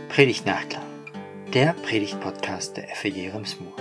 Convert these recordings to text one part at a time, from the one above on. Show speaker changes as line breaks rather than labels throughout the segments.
Predigt-Nachklang, der Predigt-Podcast der FEG Rems-Murr.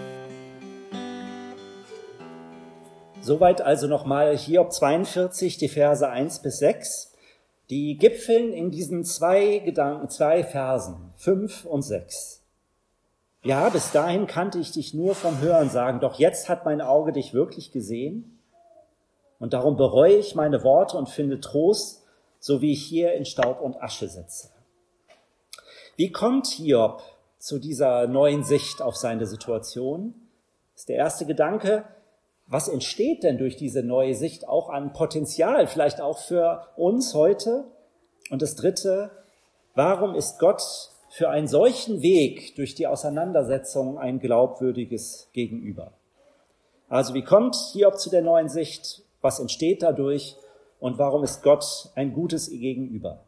Soweit also nochmal Hiob 42, die Verse 1 bis 6. Die gipfeln in diesen zwei Versen, 5 und 6. Ja, bis dahin kannte ich dich nur vom Hörensagen, doch jetzt hat mein Auge dich wirklich gesehen. Und darum bereue ich meine Worte und finde Trost, so wie ich hier in Staub und Asche sitze. Wie kommt Hiob zu dieser neuen Sicht auf seine Situation? Das ist der erste Gedanke. Was entsteht denn durch diese neue Sicht auch an Potenzial, vielleicht auch für uns heute? Und das dritte, warum ist Gott für einen solchen Weg durch die Auseinandersetzung ein glaubwürdiges Gegenüber? Also wie kommt Hiob zu der neuen Sicht? Was entsteht dadurch? Und warum ist Gott ein gutes Gegenüber?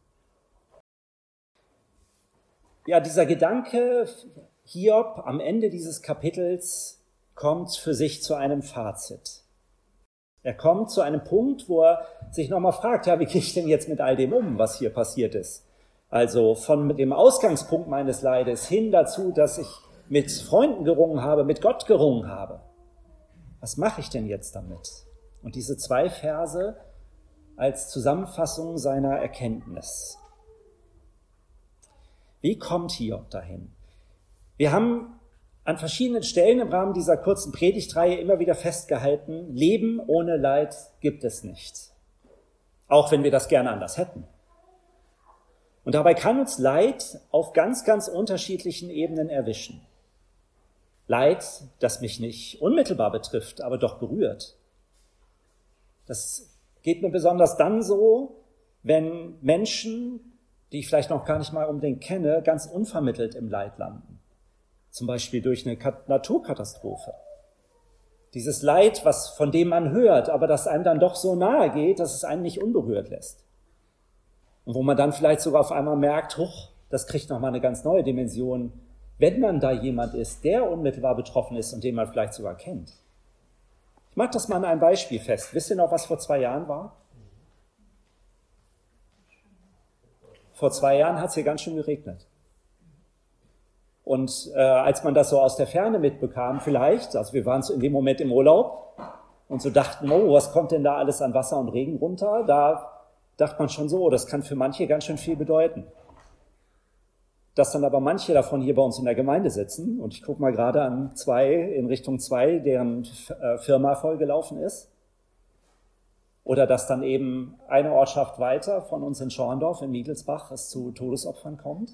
Ja, dieser Gedanke Hiob am Ende dieses Kapitels kommt für sich zu einem Fazit. Er kommt zu einem Punkt, wo er sich nochmal fragt, ja, wie gehe ich denn jetzt mit all dem um, was hier passiert ist? Also von dem Ausgangspunkt meines Leides hin dazu, dass ich mit Freunden gerungen habe, mit Gott gerungen habe. Was mache ich denn jetzt damit? Und diese 2 Verse als Zusammenfassung seiner Erkenntnis. Wie kommt Hiob dahin? Wir haben an verschiedenen Stellen im Rahmen dieser kurzen Predigtreihe immer wieder festgehalten, Leben ohne Leid gibt es nicht. Auch wenn wir das gerne anders hätten. Und dabei kann uns Leid auf ganz, ganz unterschiedlichen Ebenen erwischen. Leid, das mich nicht unmittelbar betrifft, aber doch berührt. Das geht mir besonders dann so, wenn Menschen, die ich vielleicht noch gar nicht mal unbedingt kenne, ganz unvermittelt im Leid landen. Zum Beispiel durch eine Naturkatastrophe. Dieses Leid, von dem man hört, aber das einem dann doch so nahe geht, dass es einen nicht unberührt lässt. Und wo man dann vielleicht sogar auf einmal merkt, das kriegt nochmal eine ganz neue Dimension, wenn dann da jemand ist, der unmittelbar betroffen ist und den man vielleicht sogar kennt. Ich mache das mal an einem Beispiel fest. Wisst ihr noch, was vor 2 Jahren war? Vor 2 Jahren hat es hier ganz schön geregnet. Und als man das so aus der Ferne mitbekam, vielleicht, also wir waren in dem Moment im Urlaub und so dachten, was kommt denn da alles an Wasser und Regen runter? Da dachte man schon so, das kann für manche ganz schön viel bedeuten. Dass dann aber manche davon hier bei uns in der Gemeinde sitzen, und ich gucke mal gerade an in Richtung 2, deren Firma vollgelaufen ist, oder dass dann eben eine Ortschaft weiter von uns in Schorndorf, in Miedelsbach, es zu Todesopfern kommt.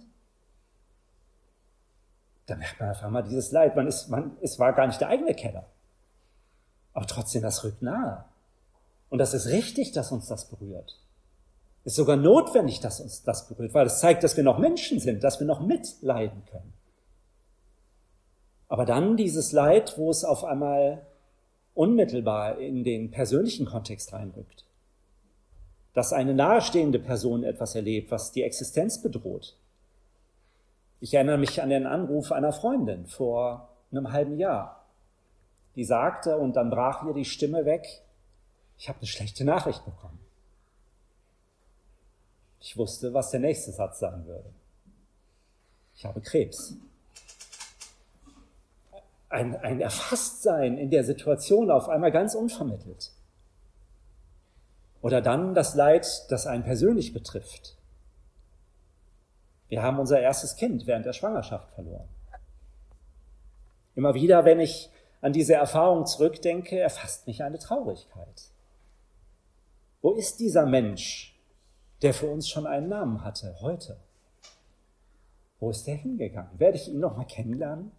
Da merkt man auf einmal dieses Leid. Es war gar nicht der eigene Keller. Aber trotzdem, das rückt nahe. Und das ist richtig, dass uns das berührt. Es ist sogar notwendig, dass uns das berührt, weil es zeigt, dass wir noch Menschen sind, dass wir noch mitleiden können. Aber dann dieses Leid, wo es auf einmal unmittelbar in den persönlichen Kontext reinrückt. Dass eine nahestehende Person etwas erlebt, was die Existenz bedroht. Ich erinnere mich an den Anruf einer Freundin vor einem halben Jahr. Die sagte, und dann brach ihr die Stimme weg, ich habe eine schlechte Nachricht bekommen. Ich wusste, was der nächste Satz sagen würde. Ich habe Krebs. Ein Erfasstsein in der Situation auf einmal ganz unvermittelt. Oder dann das Leid, das einen persönlich betrifft. Wir haben unser erstes Kind während der Schwangerschaft verloren. Immer wieder, wenn ich an diese Erfahrung zurückdenke, erfasst mich eine Traurigkeit. Wo ist dieser Mensch, der für uns schon einen Namen hatte, heute? Wo ist der hingegangen? Werde ich ihn noch mal kennenlernen?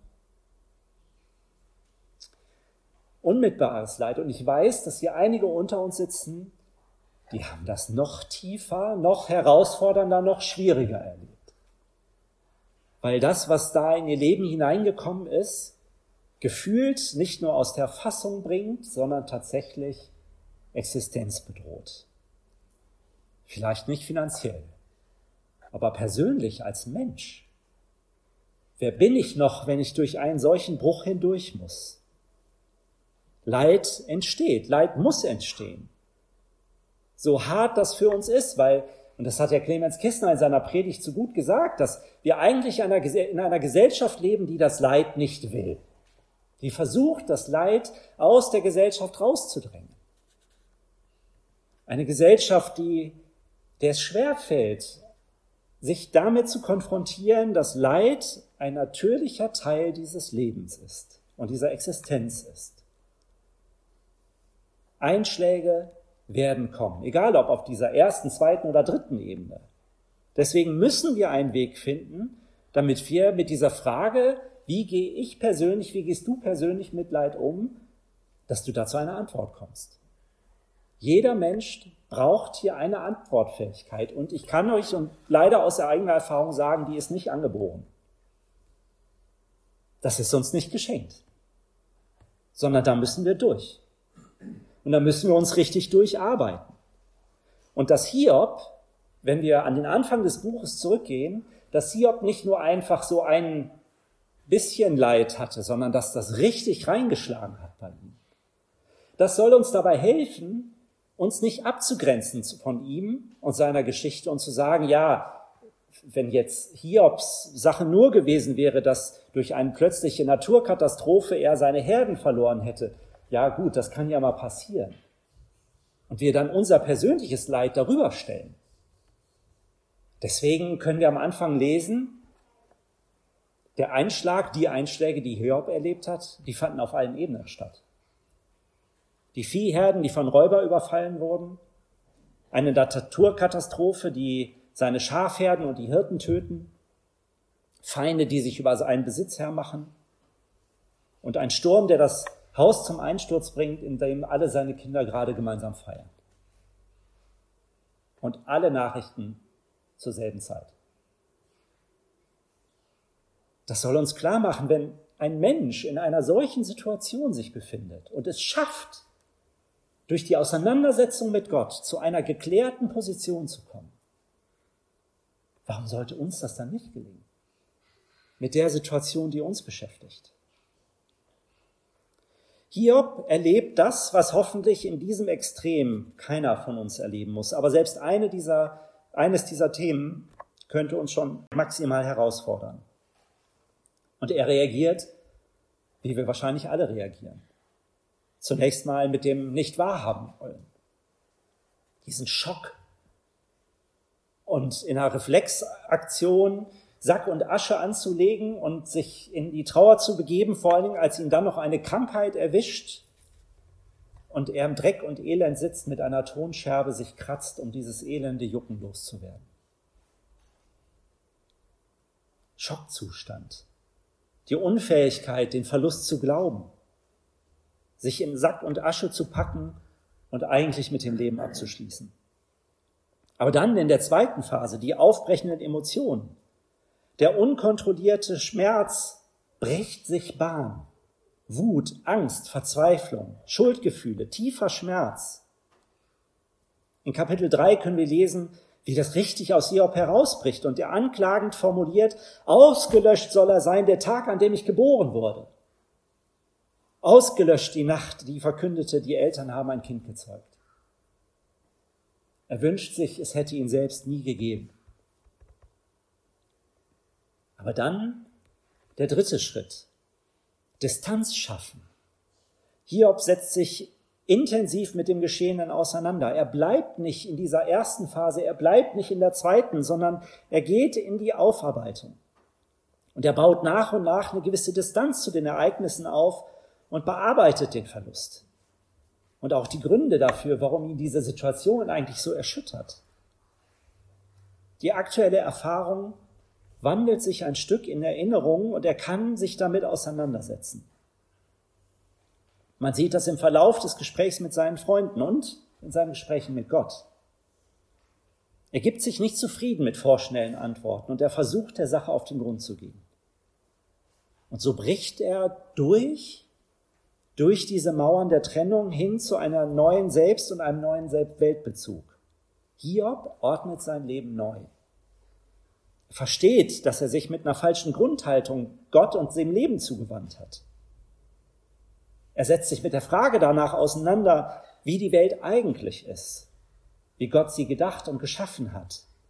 Unmittelbares Leid. Und ich weiß, dass hier einige unter uns sitzen, die haben das noch tiefer, noch herausfordernder, noch schwieriger erlebt. Weil das, was da in ihr Leben hineingekommen ist, gefühlt nicht nur aus der Fassung bringt, sondern tatsächlich Existenz bedroht. Vielleicht nicht finanziell, aber persönlich als Mensch. Wer bin ich noch, wenn ich durch einen solchen Bruch hindurch muss? Leid entsteht, Leid muss entstehen. So hart das für uns ist, weil Und das hat ja Clemens Kistner in seiner Predigt so gut gesagt, dass wir eigentlich in einer Gesellschaft leben, die das Leid nicht will. Die versucht, das Leid aus der Gesellschaft rauszudrängen. Eine Gesellschaft, der es schwerfällt, sich damit zu konfrontieren, dass Leid ein natürlicher Teil dieses Lebens ist und dieser Existenz ist. Einschläge werden kommen, egal ob auf dieser ersten, zweiten oder dritten Ebene. Deswegen müssen wir einen Weg finden, damit wir mit dieser Frage, wie gehe ich persönlich, wie gehst du persönlich mit Leid um, dass du dazu eine Antwort kommst. Jeder Mensch braucht hier eine Antwortfähigkeit und ich kann euch und leider aus eigener Erfahrung sagen, die ist nicht angeboren. Das ist uns nicht geschenkt, sondern da müssen wir durch. Und da müssen wir uns richtig durcharbeiten. Und dass Hiob, wenn wir an den Anfang des Buches zurückgehen, dass Hiob nicht nur einfach so ein bisschen Leid hatte, sondern dass das richtig reingeschlagen hat bei ihm. Das soll uns dabei helfen, uns nicht abzugrenzen von ihm und seiner Geschichte und zu sagen, ja, wenn jetzt Hiobs Sache nur gewesen wäre, dass durch eine plötzliche Naturkatastrophe er seine Herden verloren hätte, ja gut, das kann ja mal passieren. Und wir dann unser persönliches Leid darüber stellen. Deswegen können wir am Anfang lesen, die Einschläge, die Hiob erlebt hat, die fanden auf allen Ebenen statt. Die Viehherden, die von Räubern überfallen wurden, eine Naturkatastrophe, die seine Schafherden und die Hirten töten, Feinde, die sich über seinen Besitz hermachen und ein Sturm, der das Haus zum Einsturz bringt, in dem alle seine Kinder gerade gemeinsam feiern. Und alle Nachrichten zur selben Zeit. Das soll uns klar machen, wenn ein Mensch in einer solchen Situation sich befindet und es schafft, durch die Auseinandersetzung mit Gott zu einer geklärten Position zu kommen. Warum sollte uns das dann nicht gelingen? Mit der Situation, die uns beschäftigt. Hiob erlebt das, was hoffentlich in diesem Extrem keiner von uns erleben muss. Aber selbst eines dieser Themen könnte uns schon maximal herausfordern. Und er reagiert, wie wir wahrscheinlich alle reagieren. Zunächst mal mit dem nicht wahrhaben wollen. Diesen Schock. Und in einer Reflexaktion Sack und Asche anzulegen und sich in die Trauer zu begeben, vor allen Dingen, als ihn dann noch eine Krankheit erwischt und er im Dreck und Elend sitzt, mit einer Tonscherbe sich kratzt, um dieses elende Jucken loszuwerden. Schockzustand. Die Unfähigkeit, den Verlust zu glauben, sich in Sack und Asche zu packen und eigentlich mit dem Leben abzuschließen. Aber dann in der zweiten Phase, die aufbrechenden Emotionen, der unkontrollierte Schmerz bricht sich Bahn. Wut, Angst, Verzweiflung, Schuldgefühle, tiefer Schmerz. In Kapitel 3 können wir lesen, wie das richtig aus Hiob herausbricht und er anklagend formuliert, ausgelöscht soll er sein, der Tag, an dem ich geboren wurde. Ausgelöscht die Nacht, die verkündete, die Eltern haben ein Kind gezeugt. Er wünscht sich, es hätte ihn selbst nie gegeben. Aber dann der dritte Schritt, Distanz schaffen. Hiob setzt sich intensiv mit dem Geschehenen auseinander. Er bleibt nicht in dieser ersten Phase, er bleibt nicht in der zweiten, sondern er geht in die Aufarbeitung. Und er baut nach und nach eine gewisse Distanz zu den Ereignissen auf und bearbeitet den Verlust. Und auch die Gründe dafür, warum ihn diese Situation eigentlich so erschüttert. Die aktuelle Erfahrung wandelt sich ein Stück in Erinnerung und er kann sich damit auseinandersetzen. Man sieht das im Verlauf des Gesprächs mit seinen Freunden und in seinen Gesprächen mit Gott. Er gibt sich nicht zufrieden mit vorschnellen Antworten und er versucht, der Sache auf den Grund zu gehen. Und so bricht er durch diese Mauern der Trennung hin zu einer neuen Selbst- und einem neuen Weltbezug. Hiob ordnet sein Leben neu. Er versteht, dass er sich mit einer falschen Grundhaltung Gott und dem Leben zugewandt hat. Er setzt sich mit der Frage danach auseinander, wie die Welt eigentlich ist, wie Gott sie gedacht und geschaffen hat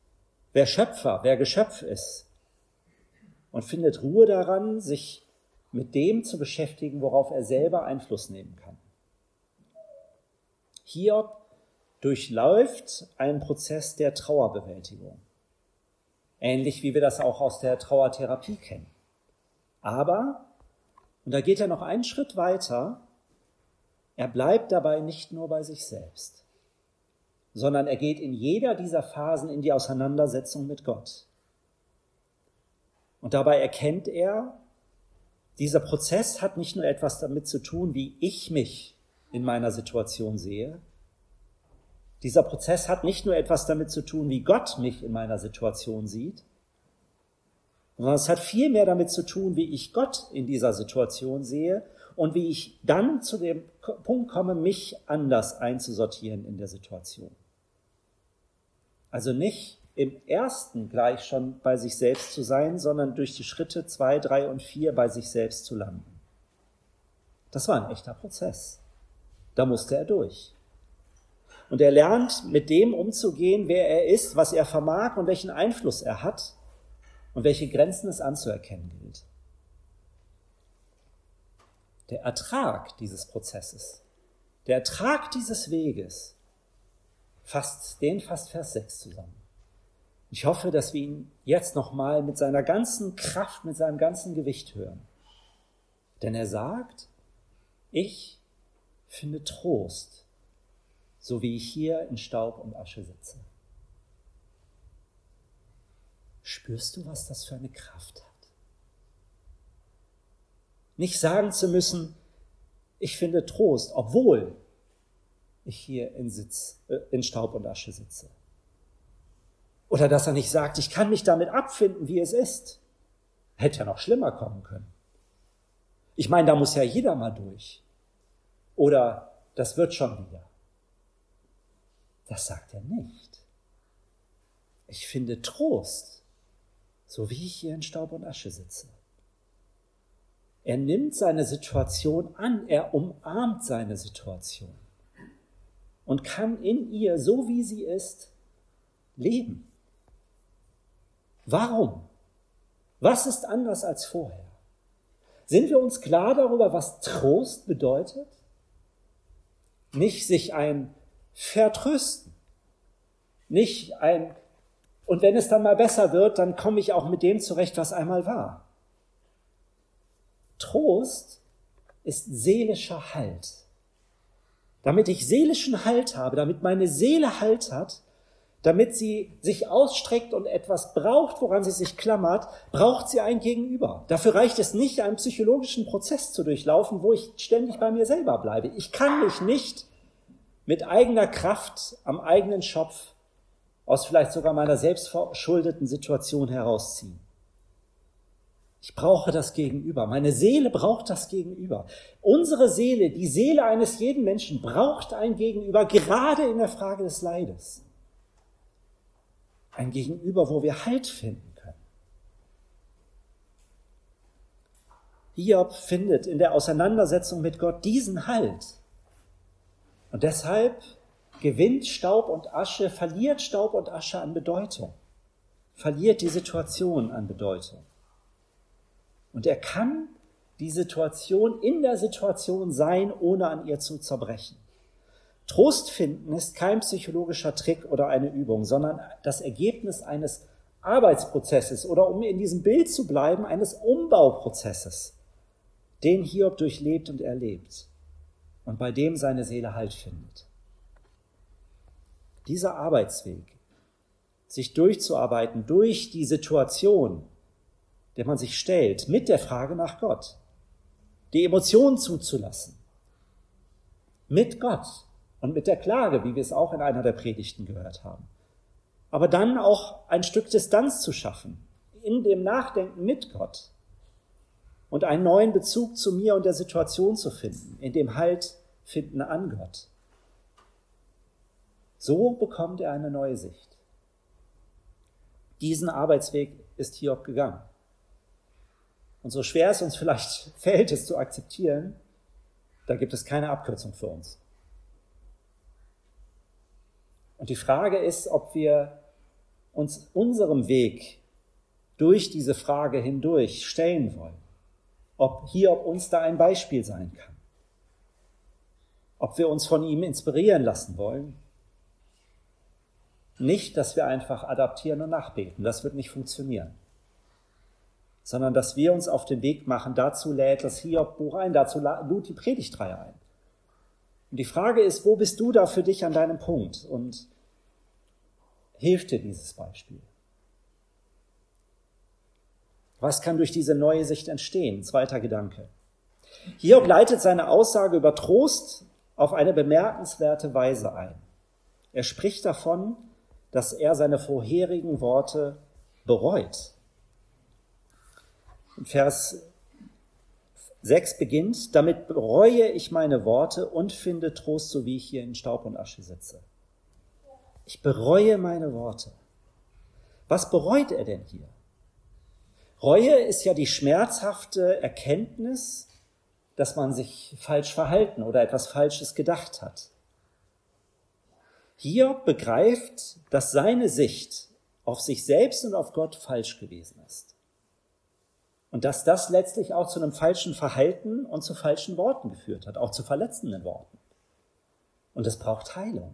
wer Schöpfer, wer Geschöpf ist und findet Ruhe daran, sich mit dem zu beschäftigen, worauf er selber Einfluss nehmen kann. Hiob durchläuft einen Prozess der Trauerbewältigung, ähnlich wie wir das auch aus der Trauertherapie kennen. Aber, und da geht er noch einen Schritt weiter, er bleibt dabei nicht nur bei sich selbst, sondern er geht in jeder dieser Phasen in die Auseinandersetzung mit Gott. Und dabei erkennt er, dieser Prozess hat nicht nur etwas damit zu tun, wie ich mich in meiner Situation sehe. Dieser Prozess hat nicht nur etwas damit zu tun, wie Gott mich in meiner Situation sieht, sondern es hat viel mehr damit zu tun, wie ich Gott in dieser Situation sehe und wie ich dann zu dem Punkt komme, mich anders einzusortieren in der Situation. Also nicht im ersten gleich schon bei sich selbst zu sein, sondern durch die Schritte 2, 3 und 4 bei sich selbst zu landen. Das war ein echter Prozess. Da musste er durch. Und er lernt, mit dem umzugehen, wer er ist, was er vermag und welchen Einfluss er hat und welche Grenzen es anzuerkennen gilt. Der Ertrag dieses Prozesses, der Ertrag dieses Weges, fasst Vers 6 zusammen. Ich hoffe, dass wir ihn jetzt nochmal mit seiner ganzen Kraft, mit seinem ganzen Gewicht hören. Denn er sagt, ich finde Trost, so wie ich hier in Staub und Asche sitze. Spürst du, was das für eine Kraft hat? Nicht sagen zu müssen, ich finde Trost, obwohl ich hier in Staub und Asche sitze. Oder dass er nicht sagt, ich kann mich damit abfinden, wie es ist. Hätte ja noch schlimmer kommen können. Ich meine, da muss ja jeder mal durch. Oder das wird schon wieder. Das sagt er nicht. Ich finde Trost, so wie ich hier in Staub und Asche sitze. Er nimmt seine Situation an, er umarmt seine Situation und kann in ihr, so wie sie ist, leben. Warum? Was ist anders als vorher? Sind wir uns klar darüber, was Trost bedeutet? Nicht sich ein Vertrösten, nicht ein, und wenn es dann mal besser wird, dann komme ich auch mit dem zurecht, was einmal war. Trost ist seelischer Halt. Damit ich seelischen Halt habe, damit meine Seele Halt hat, damit sie sich ausstreckt und etwas braucht, woran sie sich klammert, braucht sie ein Gegenüber. Dafür reicht es nicht, einen psychologischen Prozess zu durchlaufen, wo ich ständig bei mir selber bleibe. Ich kann mich nicht mit eigener Kraft am eigenen Schopf aus vielleicht sogar meiner selbstverschuldeten Situation herausziehen. Ich brauche das Gegenüber. Meine Seele braucht das Gegenüber. Unsere Seele, die Seele eines jeden Menschen, braucht ein Gegenüber, gerade in der Frage des Leides. Ein Gegenüber, wo wir Halt finden können. Hiob findet in der Auseinandersetzung mit Gott diesen Halt. Und deshalb verliert Staub und Asche an Bedeutung, verliert die Situation an Bedeutung. Und er kann die Situation in der Situation sein, ohne an ihr zu zerbrechen. Trost finden ist kein psychologischer Trick oder eine Übung, sondern das Ergebnis eines Arbeitsprozesses oder, um in diesem Bild zu bleiben, eines Umbauprozesses, den Hiob durchlebt und erlebt und bei dem seine Seele Halt findet. Dieser Arbeitsweg, sich durchzuarbeiten durch die Situation, der man sich stellt, mit der Frage nach Gott, die Emotionen zuzulassen, mit Gott und mit der Klage, wie wir es auch in einer der Predigten gehört haben. Aber dann auch ein Stück Distanz zu schaffen, in dem Nachdenken mit Gott und einen neuen Bezug zu mir und der Situation zu finden, in dem Halt finden an Gott. So bekommt er eine neue Sicht. Diesen Arbeitsweg ist Hiob gegangen. Und so schwer es uns vielleicht fällt, es zu akzeptieren, da gibt es keine Abkürzung für uns. Und die Frage ist, ob wir uns unserem Weg durch diese Frage hindurch stellen wollen. Ob Hiob uns da ein Beispiel sein kann. Ob wir uns von ihm inspirieren lassen wollen. Nicht, dass wir einfach adaptieren und nachbeten, das wird nicht funktionieren. Sondern, dass wir uns auf den Weg machen, dazu lädt das Hiob-Buch ein, dazu lud die Predigtreihe ein. Und die Frage ist, wo bist du da für dich an deinem Punkt? Und hilft dir dieses Beispiel? Was kann durch diese neue Sicht entstehen? Zweiter Gedanke. Hiob leitet seine Aussage über Trost auf eine bemerkenswerte Weise ein. Er spricht davon, dass er seine vorherigen Worte bereut. Vers 6 beginnt, damit bereue ich meine Worte und finde Trost, so wie ich hier in Staub und Asche sitze. Ich bereue meine Worte. Was bereut er denn hier? Reue ist ja die schmerzhafte Erkenntnis, dass man sich falsch verhalten oder etwas Falsches gedacht hat. Hiob begreift, dass seine Sicht auf sich selbst und auf Gott falsch gewesen ist. Und dass das letztlich auch zu einem falschen Verhalten und zu falschen Worten geführt hat, auch zu verletzenden Worten. Und es braucht Heilung.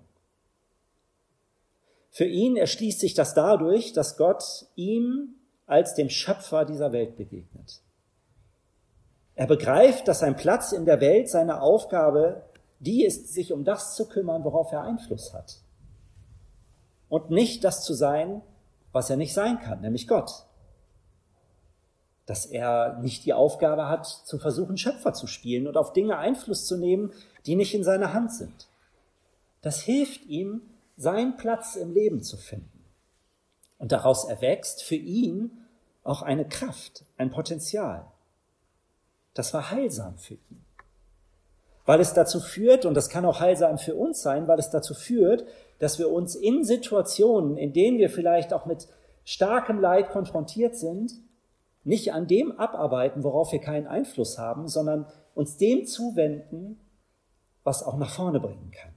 Für ihn erschließt sich das dadurch, dass Gott ihm als dem Schöpfer dieser Welt begegnet. Er begreift, dass sein Platz in der Welt, seine Aufgabe, die ist, sich um das zu kümmern, worauf er Einfluss hat. Und nicht das zu sein, was er nicht sein kann, nämlich Gott. Dass er nicht die Aufgabe hat, zu versuchen, Schöpfer zu spielen und auf Dinge Einfluss zu nehmen, die nicht in seiner Hand sind. Das hilft ihm, seinen Platz im Leben zu finden. Und daraus erwächst für ihn auch eine Kraft, ein Potenzial. Das war heilsam für ihn. Weil es dazu führt, und das kann auch heilsam für uns sein, weil es dazu führt, dass wir uns in Situationen, in denen wir vielleicht auch mit starkem Leid konfrontiert sind, nicht an dem abarbeiten, worauf wir keinen Einfluss haben, sondern uns dem zuwenden, was auch nach vorne bringen kann.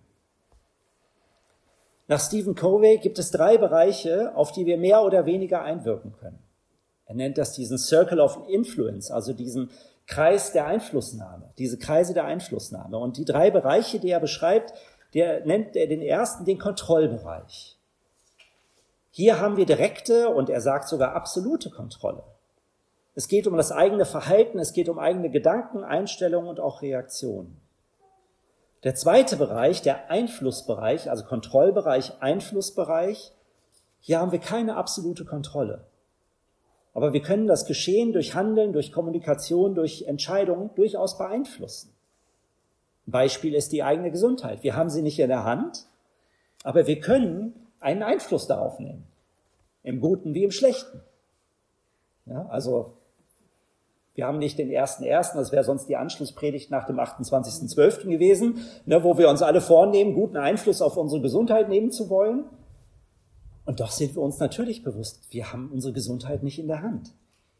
Nach Stephen Covey gibt es 3 Bereiche, auf die wir mehr oder weniger einwirken können. Er nennt das diesen Circle of Influence, also diesen Kreis der Einflussnahme, diese Kreise der Einflussnahme. Und die 3 Bereiche, die er beschreibt, der nennt er den ersten den Kontrollbereich. Hier haben wir direkte und er sagt sogar absolute Kontrolle. Es geht um das eigene Verhalten, es geht um eigene Gedanken, Einstellungen und auch Reaktionen. Der zweite Bereich, der Einflussbereich, also Kontrollbereich, Einflussbereich, hier haben wir keine absolute Kontrolle. Aber wir können das Geschehen durch Handeln, durch Kommunikation, durch Entscheidungen durchaus beeinflussen. Ein Beispiel ist die eigene Gesundheit. Wir haben sie nicht in der Hand, aber wir können einen Einfluss darauf nehmen. Im Guten wie im Schlechten. Ja, also wir haben nicht den 1.1., das wäre sonst die Anschlusspredigt nach dem 28.12. gewesen, wo wir uns alle vornehmen, guten Einfluss auf unsere Gesundheit nehmen zu wollen. Und doch sind wir uns natürlich bewusst, wir haben unsere Gesundheit nicht in der Hand.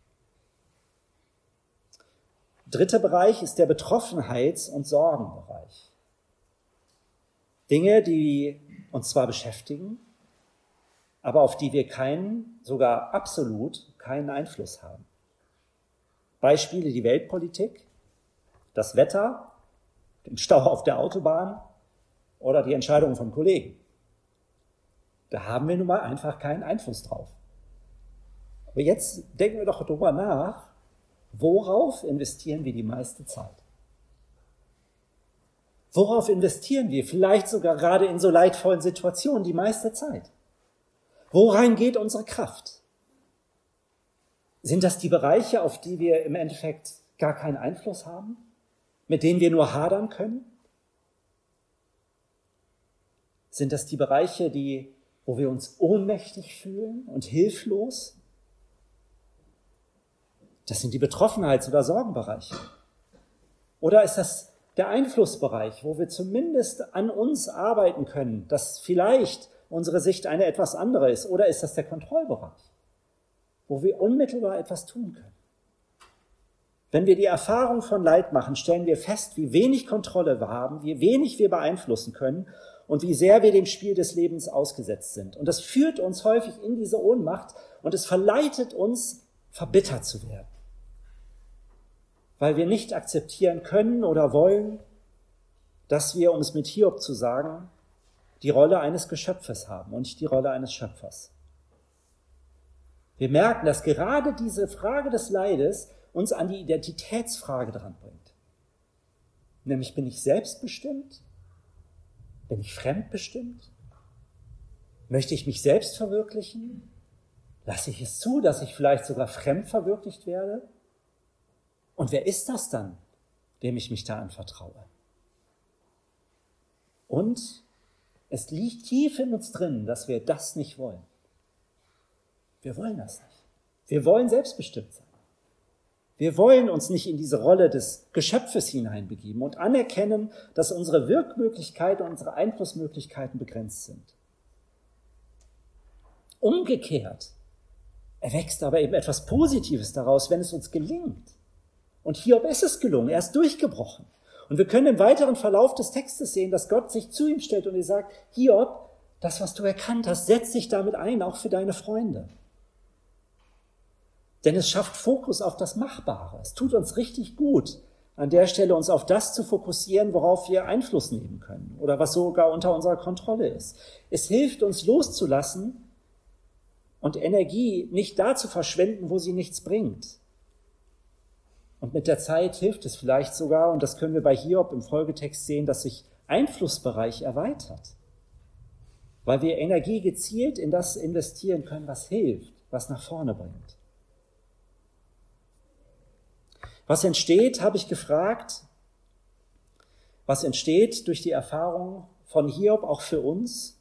Dritter Bereich ist der Betroffenheits- und Sorgenbereich. Dinge, die uns zwar beschäftigen, aber auf die wir sogar absolut keinen Einfluss haben. Beispiele die Weltpolitik, das Wetter, den Stau auf der Autobahn oder die Entscheidungen von Kollegen. Da haben wir nun mal einfach keinen Einfluss drauf. Aber jetzt denken wir doch darüber nach, worauf investieren wir die meiste Zeit? Worauf investieren wir vielleicht sogar gerade in so leidvollen Situationen die meiste Zeit? Worein geht unsere Kraft? Sind das die Bereiche, auf die wir im Endeffekt gar keinen Einfluss haben? Mit denen wir nur hadern können? Sind das die Bereiche, wo wir uns ohnmächtig fühlen und hilflos? Das sind die Betroffenheits- oder Sorgenbereiche. Oder ist das der Einflussbereich, wo wir zumindest an uns arbeiten können, dass vielleicht unsere Sicht eine etwas andere ist? Oder ist das der Kontrollbereich, wo wir unmittelbar etwas tun können? Wenn wir die Erfahrung von Leid machen, stellen wir fest, wie wenig Kontrolle wir haben, wie wenig wir beeinflussen können und wie sehr wir dem Spiel des Lebens ausgesetzt sind. Und das führt uns häufig in diese Ohnmacht und es verleitet uns, verbittert zu werden, weil wir nicht akzeptieren können oder wollen, dass wir, um es mit Hiob zu sagen, die Rolle eines Geschöpfes haben und nicht die Rolle eines Schöpfers. Wir merken, dass gerade diese Frage des Leides uns an die Identitätsfrage dran bringt. Nämlich, bin ich selbstbestimmt? Bin ich fremdbestimmt? Möchte ich mich selbst verwirklichen? Lasse ich es zu, dass ich vielleicht sogar fremd verwirklicht werde? Und wer ist das dann, dem ich mich da anvertraue? Und es liegt tief in uns drin, dass wir das nicht wollen. Wir wollen das nicht. Wir wollen selbstbestimmt sein. Wir wollen uns nicht in diese Rolle des Geschöpfes hineinbegeben und anerkennen, dass unsere Wirkmöglichkeiten und unsere Einflussmöglichkeiten begrenzt sind. Umgekehrt erwächst aber eben etwas Positives daraus, wenn es uns gelingt. Und Hiob ist es gelungen, er ist durchgebrochen. Und wir können im weiteren Verlauf des Textes sehen, dass Gott sich zu ihm stellt und er sagt, Hiob, das, was du erkannt hast, setz dich damit ein, auch für deine Freunde. Denn es schafft Fokus auf das Machbare. Es tut uns richtig gut, an der Stelle uns auf das zu fokussieren, worauf wir Einfluss nehmen können oder was sogar unter unserer Kontrolle ist. Es hilft uns loszulassen und Energie nicht da zu verschwenden, wo sie nichts bringt. Und mit der Zeit hilft es vielleicht sogar, und das können wir bei Hiob im Folgetext sehen, dass sich Einflussbereich erweitert, weil wir Energie gezielt in das investieren können, was hilft, was nach vorne bringt. Was entsteht, habe ich gefragt, was entsteht durch die Erfahrung von Hiob auch für uns?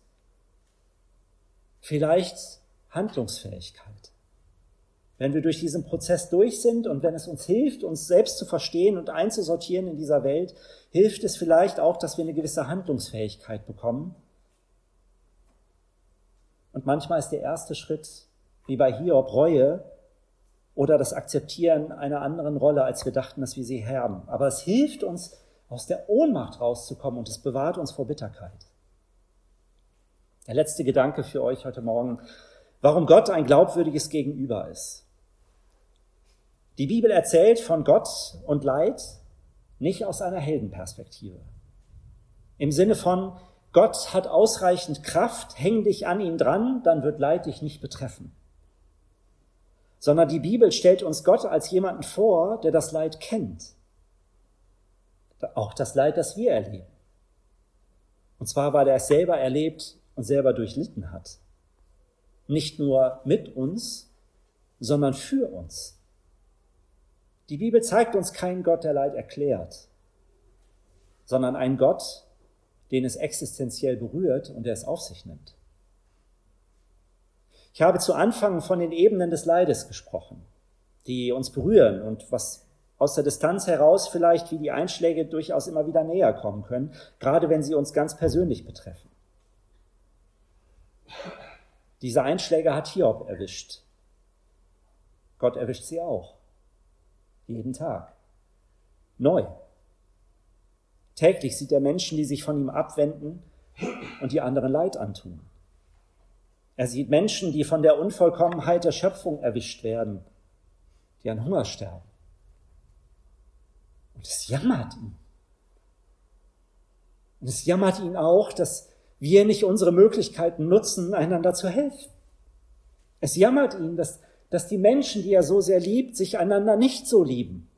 Vielleicht Handlungsfähigkeit. Wenn wir durch diesen Prozess durch sind und wenn es uns hilft, uns selbst zu verstehen und einzusortieren in dieser Welt, hilft es vielleicht auch, dass wir eine gewisse Handlungsfähigkeit bekommen. Und manchmal ist der erste Schritt, wie bei Hiob, Reue oder das Akzeptieren einer anderen Rolle, als wir dachten, dass wir sie haben. Aber es hilft uns, aus der Ohnmacht rauszukommen und es bewahrt uns vor Bitterkeit. Der letzte Gedanke für euch heute Morgen, warum Gott ein glaubwürdiges Gegenüber ist. Die Bibel erzählt von Gott und Leid nicht aus einer Heldenperspektive. Im Sinne von, Gott hat ausreichend Kraft, häng dich an ihn dran, dann wird Leid dich nicht betreffen. Sondern die Bibel stellt uns Gott als jemanden vor, der das Leid kennt. Auch das Leid, das wir erleben. Und zwar, weil er es selber erlebt und selber durchlitten hat. Nicht nur mit uns, sondern für uns. Die Bibel zeigt uns keinen Gott, der Leid erklärt, sondern einen Gott, den es existenziell berührt und der es auf sich nimmt. Ich habe zu Anfang von den Ebenen des Leides gesprochen, die uns berühren und was aus der Distanz heraus vielleicht wie die Einschläge durchaus immer wieder näher kommen können, gerade wenn sie uns ganz persönlich betreffen. Diese Einschläge hat Hiob erwischt. Gott erwischt sie auch. Jeden Tag. Neu. Täglich sieht er Menschen, die sich von ihm abwenden und die anderen Leid antun. Er sieht Menschen, die von der Unvollkommenheit der Schöpfung erwischt werden, die an Hunger sterben. Und es jammert ihn. Und es jammert ihn auch, dass wir nicht unsere Möglichkeiten nutzen, einander zu helfen. Es jammert ihn, dass die Menschen, die er so sehr liebt, sich einander nicht so lieben.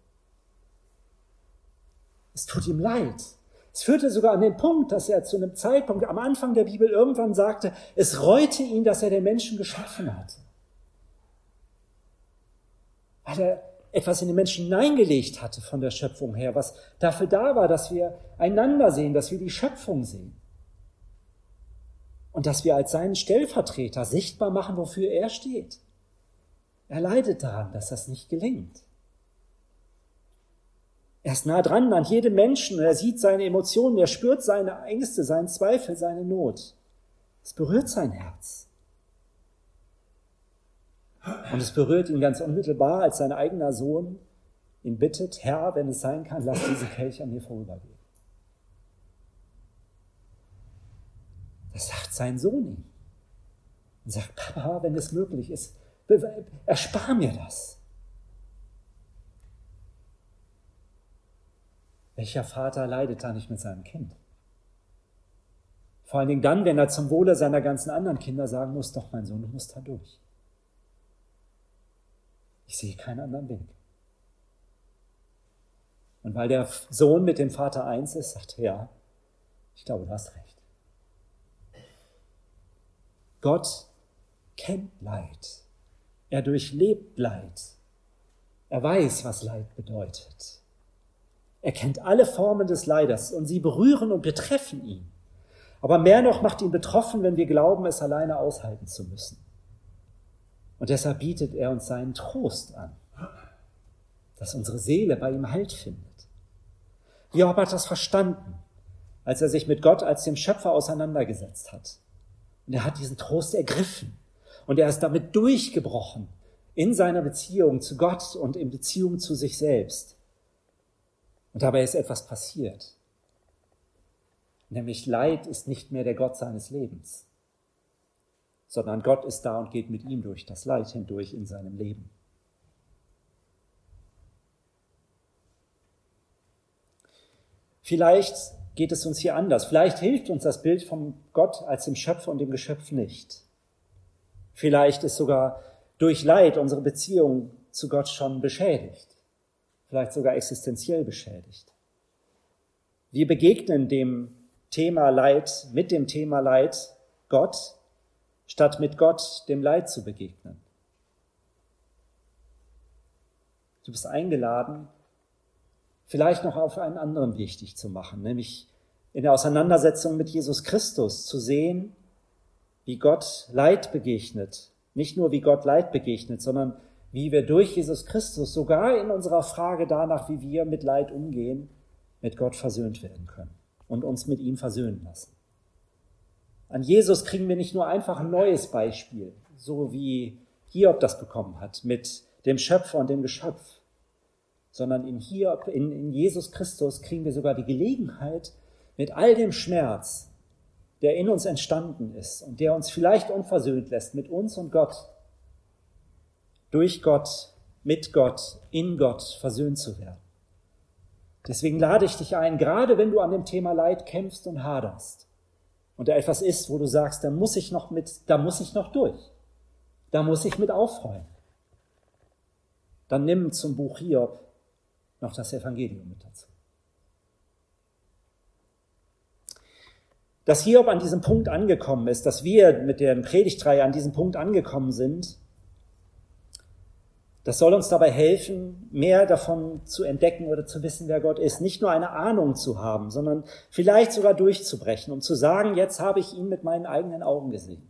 Es tut ihm leid. Es führte sogar an den Punkt, dass er zu einem Zeitpunkt am Anfang der Bibel irgendwann sagte, es reute ihn, dass er den Menschen geschaffen hatte. Weil er etwas in den Menschen hineingelegt hatte von der Schöpfung her, was dafür da war, dass wir einander sehen, dass wir die Schöpfung sehen. Und dass wir als seinen Stellvertreter sichtbar machen, wofür er steht. Er leidet daran, dass das nicht gelingt. Er ist nah dran an jedem Menschen und er sieht seine Emotionen, er spürt seine Ängste, seinen Zweifel, seine Not. Es berührt sein Herz. Und es berührt ihn ganz unmittelbar als sein eigener Sohn, ihn bittet, Herr, wenn es sein kann, lass diesen Kelch an mir vorübergehen. Das sagt sein Sohn ihm. Und sagt, Papa, wenn es möglich ist, erspar mir das. Welcher Vater leidet da nicht mit seinem Kind? Vor allen Dingen dann, wenn er zum Wohle seiner ganzen anderen Kinder sagen muss, doch mein Sohn, du musst da durch. Ich sehe keinen anderen Weg. Und weil der Sohn mit dem Vater eins ist, sagt er, ja, ich glaube, du hast recht. Gott kennt Leid. Er durchlebt Leid. Er weiß, was Leid bedeutet. Er kennt alle Formen des Leides und sie berühren und betreffen ihn. Aber mehr noch macht ihn betroffen, wenn wir glauben, es alleine aushalten zu müssen. Und deshalb bietet er uns seinen Trost an, dass unsere Seele bei ihm Halt findet. Hiob hat das verstanden, als er sich mit Gott als dem Schöpfer auseinandergesetzt hat. Und er hat diesen Trost ergriffen. Und er ist damit durchgebrochen in seiner Beziehung zu Gott und in Beziehung zu sich selbst. Und dabei ist etwas passiert. Nämlich Leid ist nicht mehr der Gott seines Lebens, sondern Gott ist da und geht mit ihm durch das Leid hindurch in seinem Leben. Vielleicht geht es uns hier anders. Vielleicht hilft uns das Bild von Gott als dem Schöpfer und dem Geschöpf nicht. Vielleicht ist sogar durch Leid unsere Beziehung zu Gott schon beschädigt. Vielleicht sogar existenziell beschädigt. Wir begegnen dem Thema Leid, mit dem Thema Leid Gott, statt mit Gott dem Leid zu begegnen. Du bist eingeladen, vielleicht noch auf einen anderen Weg dich zu machen, nämlich in der Auseinandersetzung mit Jesus Christus zu sehen, wie Gott Leid begegnet. Nicht nur wie Gott Leid begegnet, sondern wie wir durch Jesus Christus sogar in unserer Frage danach, wie wir mit Leid umgehen, mit Gott versöhnt werden können und uns mit ihm versöhnen lassen. An Jesus kriegen wir nicht nur einfach ein neues Beispiel, so wie Hiob das bekommen hat, mit dem Schöpfer und dem Geschöpf, sondern in Jesus Christus kriegen wir sogar die Gelegenheit, mit all dem Schmerz, der in uns entstanden ist und der uns vielleicht unversöhnt lässt mit uns und Gott, durch Gott, mit Gott, in Gott versöhnt zu werden. Deswegen lade ich dich ein, gerade wenn du an dem Thema Leid kämpfst und haderst und da etwas ist, wo du sagst, da muss ich noch durch, da muss ich mit aufräumen, dann nimm zum Buch Hiob noch das Evangelium mit dazu. Dass Hiob an diesem Punkt angekommen ist, dass wir mit der Predigtreihe an diesem Punkt angekommen sind, das soll uns dabei helfen, mehr davon zu entdecken oder zu wissen, wer Gott ist. Nicht nur eine Ahnung zu haben, sondern vielleicht sogar durchzubrechen, um zu sagen, jetzt habe ich ihn mit meinen eigenen Augen gesehen.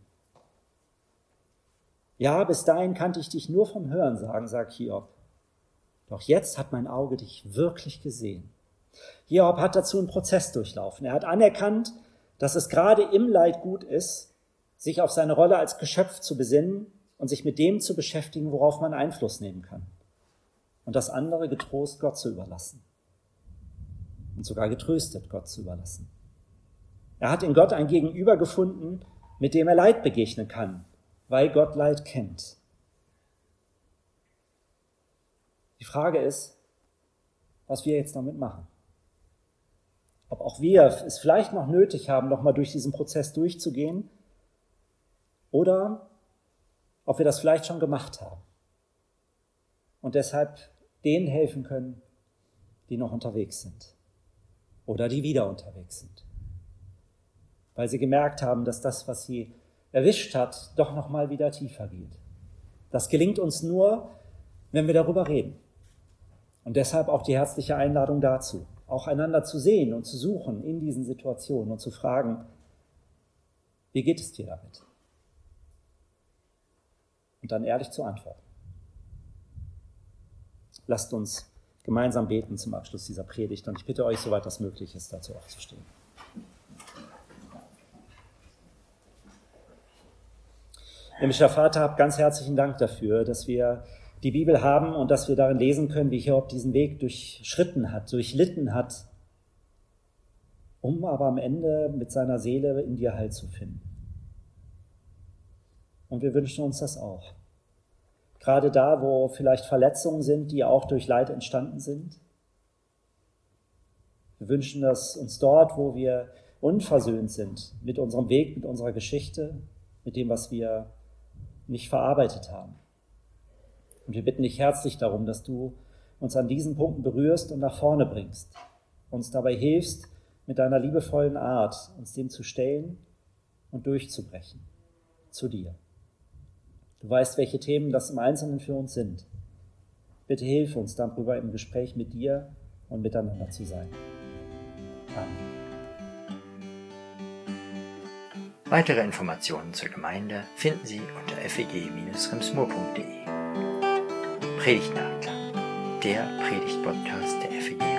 Ja, bis dahin kannte ich dich nur vom Hörensagen, sagt Hiob. Doch jetzt hat mein Auge dich wirklich gesehen. Hiob hat dazu einen Prozess durchlaufen. Er hat anerkannt, dass es gerade im Leid gut ist, sich auf seine Rolle als Geschöpf zu besinnen und sich mit dem zu beschäftigen, worauf man Einfluss nehmen kann. Und das andere getrost Gott zu überlassen. Und sogar getröstet Gott zu überlassen. Er hat in Gott ein Gegenüber gefunden, mit dem er Leid begegnen kann, weil Gott Leid kennt. Die Frage ist, was wir jetzt damit machen. Ob auch wir es vielleicht noch nötig haben, noch mal durch diesen Prozess durchzugehen, oder ob wir das vielleicht schon gemacht haben und deshalb denen helfen können, die noch unterwegs sind oder die wieder unterwegs sind, weil sie gemerkt haben, dass das, was sie erwischt hat, doch noch mal wieder tiefer geht. Das gelingt uns nur, wenn wir darüber reden. Und deshalb auch die herzliche Einladung dazu, auch einander zu sehen und zu suchen in diesen Situationen und zu fragen, wie geht es dir damit? Und dann ehrlich zu antworten. Lasst uns gemeinsam beten zum Abschluss dieser Predigt und ich bitte euch, soweit das möglich ist, dazu aufzustehen. Himmlischer Vater, habt ganz herzlichen Dank dafür, dass wir die Bibel haben und dass wir darin lesen können, wie Hiob diesen Weg durchschritten hat, durchlitten hat, um aber am Ende mit seiner Seele in dir Halt zu finden. Und wir wünschen uns das auch. Gerade da, wo vielleicht Verletzungen sind, die auch durch Leid entstanden sind. Wir wünschen das uns dort, wo wir unversöhnt sind mit unserem Weg, mit unserer Geschichte, mit dem, was wir nicht verarbeitet haben. Und wir bitten dich herzlich darum, dass du uns an diesen Punkten berührst und nach vorne bringst, uns dabei hilfst, mit deiner liebevollen Art uns dem zu stellen und durchzubrechen, zu dir. Du weißt, welche Themen das im Einzelnen für uns sind. Bitte hilf uns darüber im Gespräch mit dir und miteinander zu sein. Amen.
Weitere Informationen zur Gemeinde finden Sie unter feg-remsmur.de. Predigtnachklang, der Predigt-Podcast der FEG.